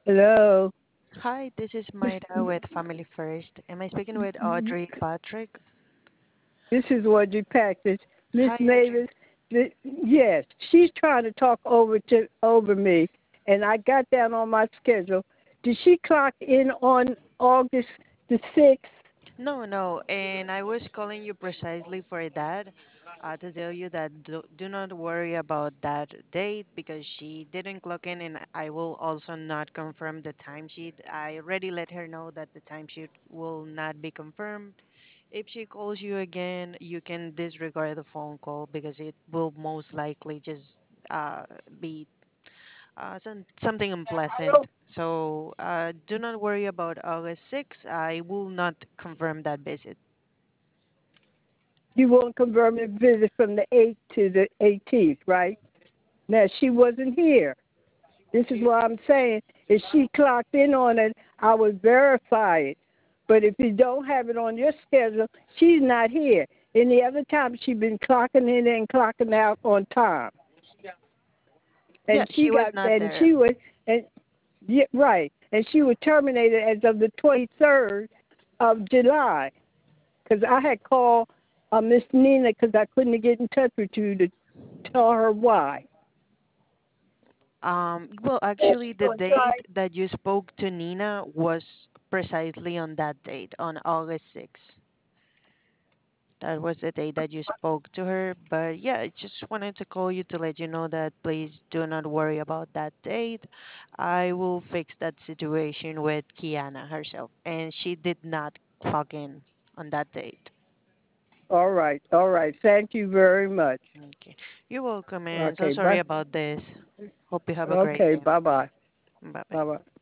Hello. Hi, this is Maida with Family First. Am I speaking with Audrey Patrick? This is Audrey Package. Miss Hi, Audrey. Mavis, yes, she's trying to talk over me, and I got that on my schedule. Did she clock in on August the 6th? No, no, and I was calling you precisely for that, to tell you that do not worry about that date because she didn't clock in, and I will also not confirm the timesheet. I already let her know that the timesheet will not be confirmed. If she calls you again, you can disregard the phone call because it will most likely just uh, be something unpleasant. So do not worry about August 6th. I will not confirm that visit. You won't confirm the visit from the 8th to the 18th, right? Now, she wasn't here. This is what I'm saying. If she clocked in on it, I would verify it. But if you don't have it on your schedule, she's not here. Any other time, she's been clocking in and clocking out on time. Yeah, And she was not there. she was, and yeah, right. And she was terminated as of the 23rd of July. Because I had called Miss Nina because I couldn't get in touch with you to tell her why. Well, actually, the date that you spoke to Nina was precisely on that date, on August 6th. That was the day that you spoke to her. But yeah, I just wanted to call you to let you know that please do not worry about that date. I will fix that situation with Kiana herself. And she did not clock in on that date. All right, all right. Thank you very much. Okay. You're welcome, and so Okay, sorry bye. about this. Hope you have a great Okay, day. bye bye. Bye bye. Bye bye.